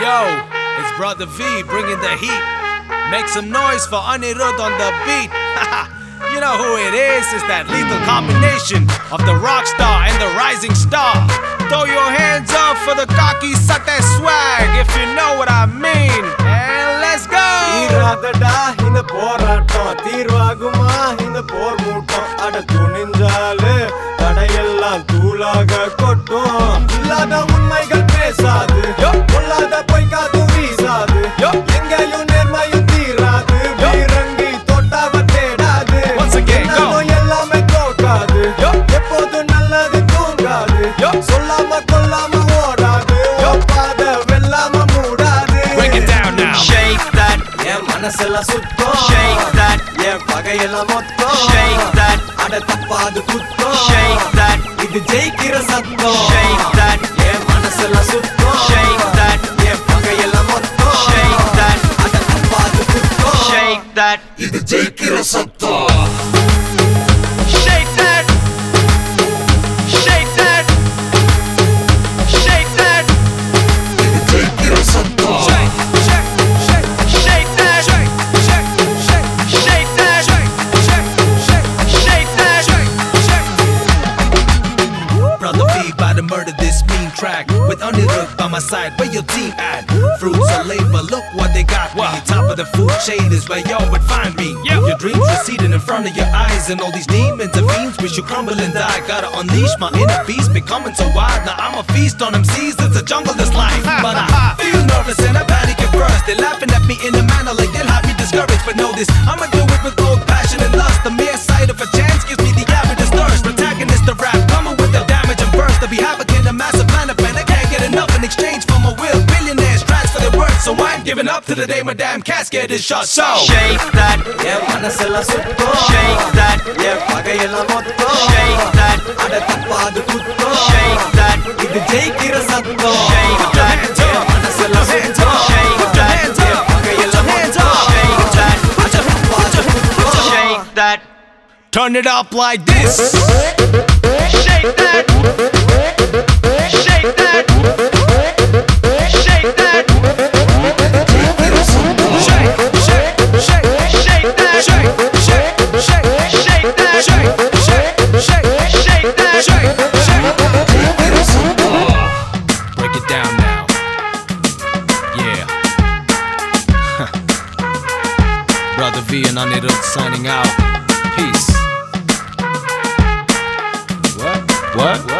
Yo, it's Brother V bringing the heat. Make some noise for Anirudh on the beat. You know who it is? It's that lethal combination of the rock star and the rising star. Throw your hands up for the cocky sate swag, if you know what I mean. And let's go! Iradada inda poraattam theervaguma inda por mootam ada tuninjale tadayellam toolaga kottum illada unmaigal pesadu pollada poikadu veesadu engayum nermayum theeradu veerangi thottava thedadu Once again, go! ellame thokadu eppodum nalladhu thoongadu sollama kollama odadu oppada vellama moodadu. Break it down now. Shake that, Manasella sutto shake that, pagayella motto shake that, ada tappadu kutto shake that, idu jeikira satto shake that, manasella sutto shake that, pagayella motto shake that, ada tappadu kutto shake that, idu jeikira satto shake that, shake that, shake that, idu jeikira satto Shake, shake, shake, shake that, shake, shake, shake, shake that, shake, shake, shake, shake that, shake, shake. Brother V about to murder this mean track with Anirudh by my side. Where your team at? Fruits of labor, look what they got me. Top of the food chain is where y'all would find me. Your dreams receding in front of your eyes, and all these demons and fiends wish you crumble and die. Gotta unleash my inner beast, becoming so wild. Now I'm a feast on them seas. It's a jungle, this life. But I feel nervous and I panic at first. They're laughing at me in a manner like they'll have me discouraged. But know this, I'ma do it with both passion and lust. The mere sight of a chance gives me the average thirst. Protagonist of rap, coming with the damage and burst. To be havoc in a massive planet, I can't get enough in exchange for my will. Billionaires transfer their worth, so I'm giving up to the day my damn casket is shut. So shake that, manasella sutto shake that, pagayella motto shake that, ada tappadu kutto shake that, idu jeikira satto shake that, manasella sutto shake that, pagayella motto shake that, ada tappadu kutto shake that, turn it up like this. shake that, shake that, shake that, Shake, shake, shake, shake that, shake, shake, shake, shake that, shake, shake, shake, shake that, shake, shake. Break it down now. Yeah. Brother V and Anirudh signing out. Peace. What?